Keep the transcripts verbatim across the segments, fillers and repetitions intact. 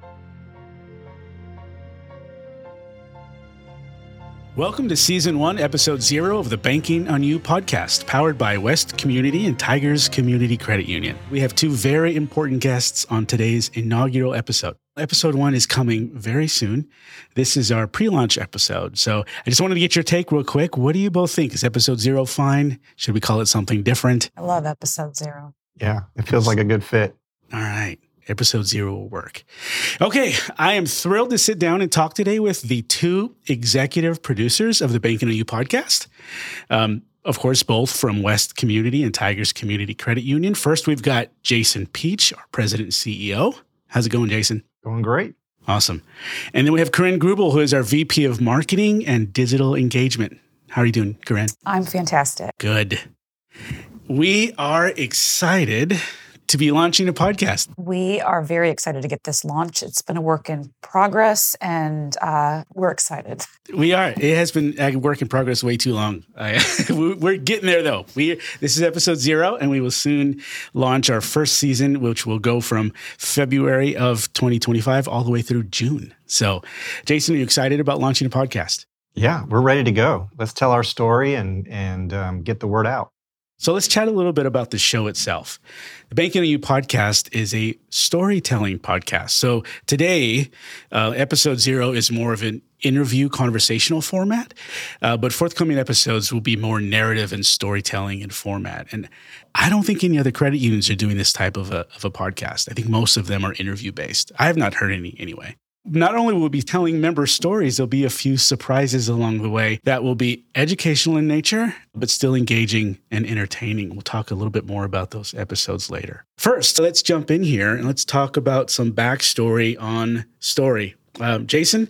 Welcome to Season one, Episode zero of the Banking on You podcast, powered by West Community and Tigers Community Credit Union. We have two very important guests on today's inaugural episode. Episode one is coming very soon. This is our pre-launch episode. So I just wanted to get your take real quick. What do you both think? Is Episode zero fine? Should we call it something different? I love Episode zero. Yeah, it feels like a good fit. All right. Episode zero will work. Okay, I am thrilled to sit down and talk today with the two executive producers of the Banking on You podcast. Um, of course, both from West Community and Tigers Community Credit Union. First, we've got Jason Peach, our president and C E O. How's it going, Jason? Going great. Awesome. And then we have Corinne Grubel, who is our V P of Marketing and Digital Engagement. How are you doing, Corinne? I'm fantastic. Good. We are excited to be launching a podcast. We are very excited to get this launched. It's been a work in progress, and uh, we're excited. We are. It has been a work in progress way too long. Uh, we're getting there, though. We This is episode zero, and we will soon launch our first season, which will go from February of twenty twenty-five all the way through June. So, Jason, are you excited about launching a podcast? Yeah, we're ready to go. Let's tell our story and, and um, get the word out. So let's chat a little bit about the show itself. The Banking on You podcast is a storytelling podcast. So today, uh, episode zero is more of an interview conversational format, uh, but forthcoming episodes will be more narrative and storytelling in format. And I don't think any other credit unions are doing this type of a, of a podcast. I think most of them are interview based. I have not heard any anyway. Not only will we be telling member stories, there'll be a few surprises along the way that will be educational in nature, but still engaging and entertaining. We'll talk a little bit more about those episodes later. First, let's jump in here and let's talk about some backstory on Story. Um, Jason,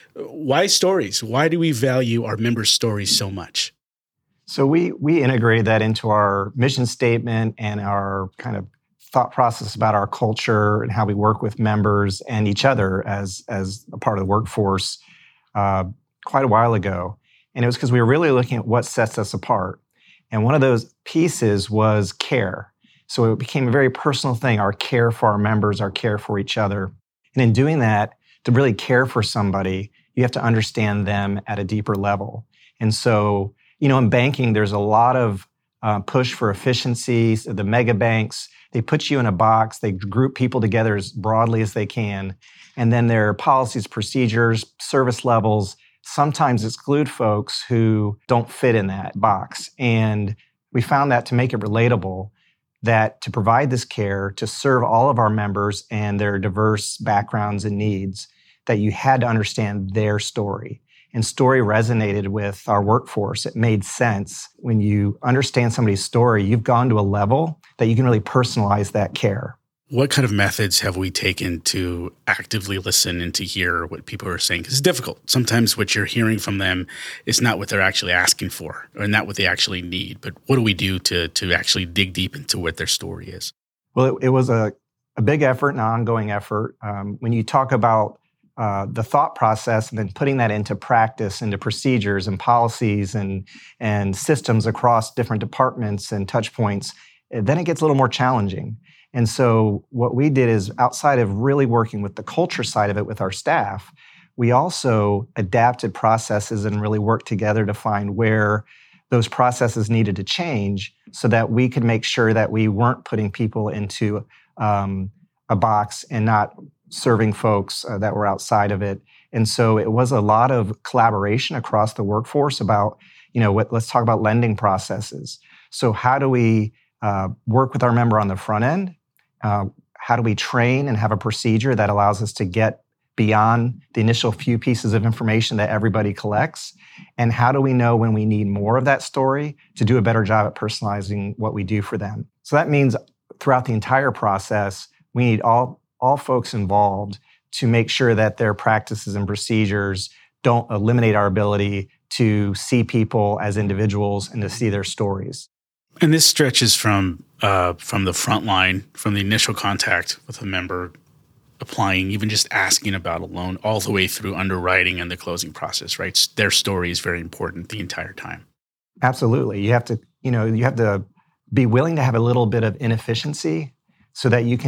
why stories? Why do we value our members' stories so much? So we we integrated that into our mission statement and our kind of thought process about our culture and how we work with members and each other as, as a part of the workforce uh, quite a while ago. And it was because we were really looking at what sets us apart. And one of those pieces was care. So it became a very personal thing, our care for our members, our care for each other. And in doing that, to really care for somebody, you have to understand them at a deeper level. And so, you know, in banking, there's a lot of uh, push for efficiencies, the mega banks. They put you in a box, they group people together as broadly as they can, and then their policies, procedures, service levels sometimes exclude folks who don't fit in that box. And we found that to make it relatable, that to provide this care, to serve all of our members and their diverse backgrounds and needs, that you had to understand their story. And story resonated with our workforce. It made sense. When you understand somebody's story, you've gone to a level that you can really personalize that care. What kind of methods have we taken to actively listen and to hear what people are saying? Because it's difficult. Sometimes what you're hearing from them is not what they're actually asking for or not what they actually need. But what do we do to, to actually dig deep into what their story is? Well, it, it was a, a big effort, an ongoing effort. Um, when you talk about Uh, the thought process and then putting that into practice, into procedures and policies and, and systems across different departments and touch points, then it gets a little more challenging. And so what we did is, outside of really working with the culture side of it with our staff, we also adapted processes and really worked together to find where those processes needed to change so that we could make sure that we weren't putting people into um, a box and not serving folks uh, that were outside of it. And so it was a lot of collaboration across the workforce about, you know, what, let's talk about lending processes. So how do we uh, work with our member on the front end? Uh, how do we train and have a procedure that allows us to get beyond the initial few pieces of information that everybody collects? And how do we know when we need more of that story to do a better job at personalizing what we do for them? So that means throughout the entire process, we need all all folks involved to make sure that their practices and procedures don't eliminate our ability to see people as individuals and to see their stories. And this stretches from uh, from the front line, from the initial contact with a member, applying, even just asking about a loan, all the way through underwriting and the closing process, right? Their story is very important the entire time. Absolutely. You have to, you know, you have to be willing to have a little bit of inefficiency so that you can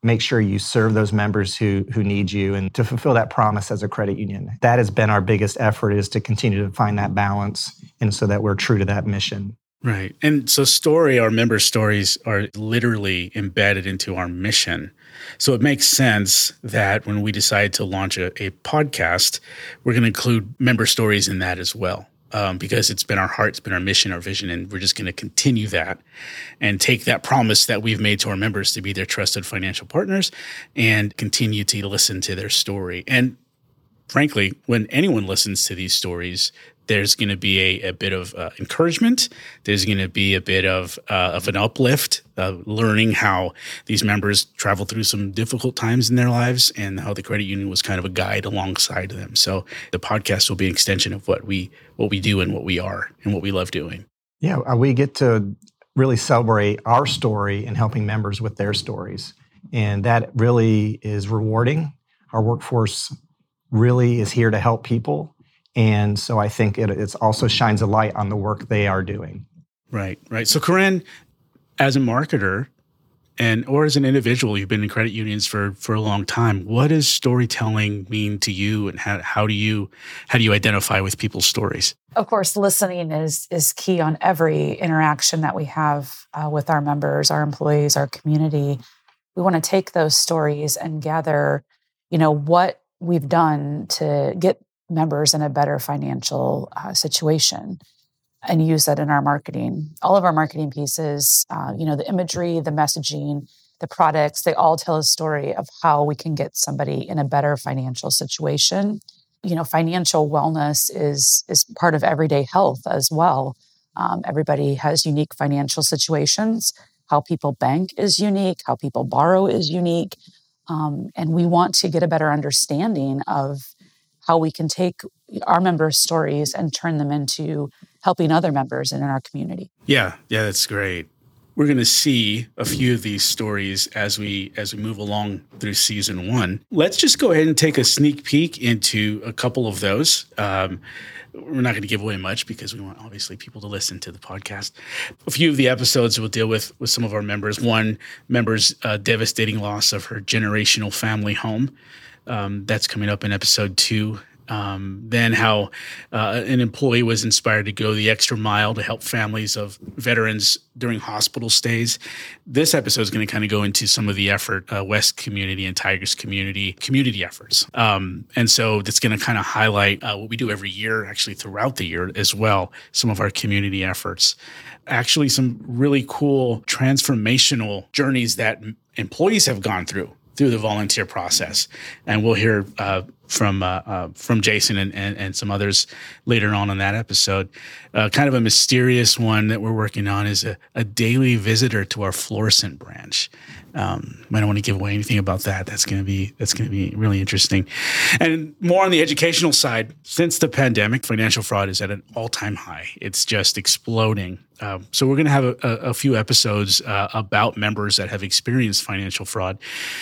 make sure you serve those members who who need you and to fulfill that promise as a credit union. That has been our biggest effort, is to continue to find that balance and so that we're true to that mission. Right. And so story, our member stories are literally embedded into our mission. So it makes sense that when we decide to launch a, a podcast, we're going to include member stories in that as well. Um, because it's been our heart, it's been our mission, our vision, and we're just going to continue that and take that promise that we've made to our members to be their trusted financial partners and continue to listen to their story. And frankly, when anyone listens to these stories, there's going to be a, a bit of uh, encouragement. There's going to be a bit of uh, of an uplift, uh, learning how these members travel through some difficult times in their lives and how the credit union was kind of a guide alongside them. So the podcast will be an extension of what we what we do and what we are and what we love doing. Yeah, we get to really celebrate our story and helping members with their stories. And that really is rewarding. Our workforce really is here to help people. And so I think it it's also shines a light on the work they are doing. Right, right. So Corinne, as a marketer and or as an individual, you've been in credit unions for, for a long time. What does storytelling mean to you, and how, how do you how do you identify with people's stories? Of course, listening is is key on every interaction that we have uh, with our members, our employees, our community. We want to take those stories and gather, you know, what we've done to get members in a better financial uh, situation, and use that in our marketing. All of our marketing pieces, uh, you know, the imagery, the messaging, the products, they all tell a story of how we can get somebody in a better financial situation. You know, financial wellness is is part of everyday health as well. Um, everybody has unique financial situations. How people bank is unique. How people borrow is unique. Um, and we want to get a better understanding of how we can take our members' stories and turn them into helping other members in our community. Yeah, yeah, that's great. We're going to see a few of these stories as we as we move along through season one. Let's just go ahead and take a sneak peek into a couple of those. Um, we're not going to give away much because we want, obviously, people to listen to the podcast. A few of the episodes will deal with, with some of our members. One member's uh, devastating loss of her generational family home. Um, that's coming up in episode two. Um, then how uh, an employee was inspired to go the extra mile to help families of veterans during hospital stays. This episode is going to kind of go into some of the effort, uh, West community and Tigers community, community efforts. Um, and so that's going to kind of highlight uh, what we do every year, actually throughout the year as well, some of our community efforts. Actually, some really cool transformational journeys that m- employees have gone through. through the volunteer process. And we'll hear uh, from uh, uh, from Jason and, and, and some others later on in that episode. Uh, kind of a mysterious one that we're working on is a, a daily visitor to our Florissant branch. Um, I don't want to give away anything about that. That's going to be that's going to be really interesting. And more on the educational side, since the pandemic, financial fraud is at an all-time high. It's just exploding. Um, so we're going to have a, a, a few episodes uh, about members that have experienced financial fraud,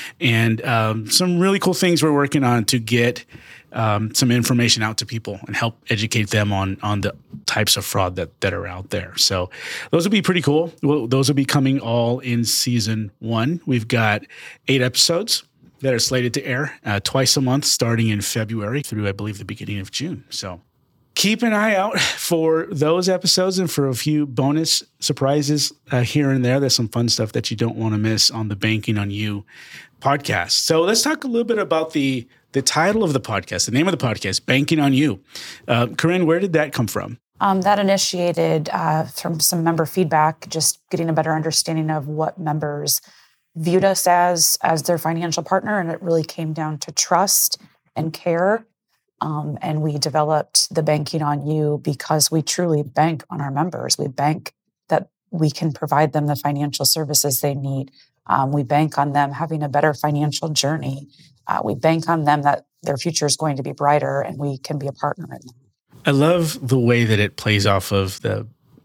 and um, some really cool things we're working on to get um, some information out to people and help educate them on on the types of fraud that that are out there. So those will be pretty cool. Well, those will be coming all in season one. We've got eight episodes that are slated to air uh, twice a month, starting in February through, I believe, the beginning of June. So keep an eye out for those episodes and for a few bonus surprises uh, here and there. There's some fun stuff that you don't want to miss on the Banking on You podcast. So let's talk a little bit about the the title of the podcast, the name of the podcast, Banking on You. Uh, Corinne, where did that come from? Um, that initiated uh, from some member feedback, just getting a better understanding of what members viewed us as as their financial partner, and it really came down to trust and care. Um, and we developed the Banking on You because we truly bank on our members. We bank that we can provide them the financial services they need. Um, we bank on them having a better financial journey. Uh, we bank on them that their future is going to be brighter, and we can be a partner in them. I love the way that it plays off of the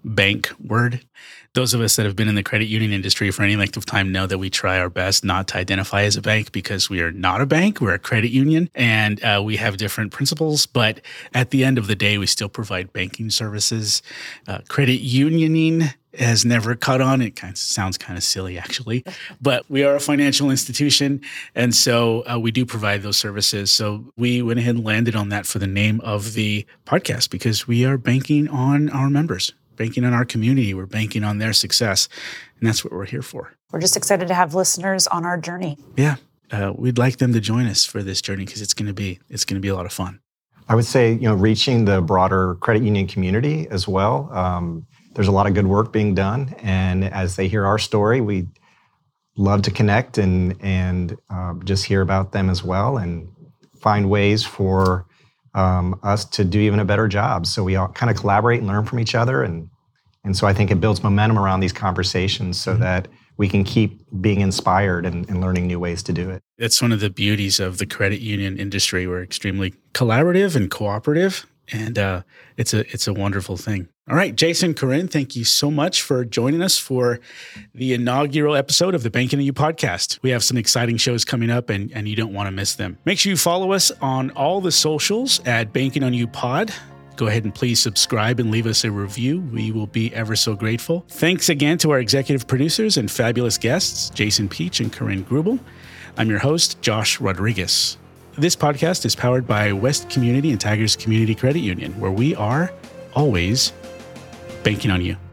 bank word. Those of us that have been in the credit union industry for any length of time know that we try our best not to identify as a bank because we are not a bank. We're a credit union, and uh, we have different principles. But at the end of the day, we still provide banking services. Uh, credit unioning has never caught on. It kind of sounds kind of silly, actually, but we are a financial institution, and so uh, we do provide those services. So we went ahead and landed on that for the name of the podcast because we are banking on our members, banking on our community. We're banking on their success, and that's what we're here for. We're just excited to have listeners on our journey. Yeah, uh, we'd like them to join us for this journey because it's going to be it's going to be a lot of fun. I would say, you know, reaching the broader credit union community as well. Um, There's a lot of good work being done, and as they hear our story, we love to connect and and uh, just hear about them as well, and find ways for um, us to do even a better job. So we all kind of collaborate and learn from each other, and and so I think it builds momentum around these conversations so mm-hmm. that we can keep being inspired and, and learning new ways to do it. It's one of the beauties of the credit union industry. We're extremely collaborative and cooperative, and uh, it's a it's a wonderful thing. All right, Jason, Corinne, thank you so much for joining us for the inaugural episode of the Banking on You podcast. We have some exciting shows coming up, and, and you don't want to miss them. Make sure you follow us on all the socials at Banking on You Pod. Go ahead and please subscribe and leave us a review. We will be ever so grateful. Thanks again to our executive producers and fabulous guests, Jason Peach and Corinne Grubel. I'm your host, Josh Rodriguez. This podcast is powered by West Community and Tigers Community Credit Union, where we are always banking on you.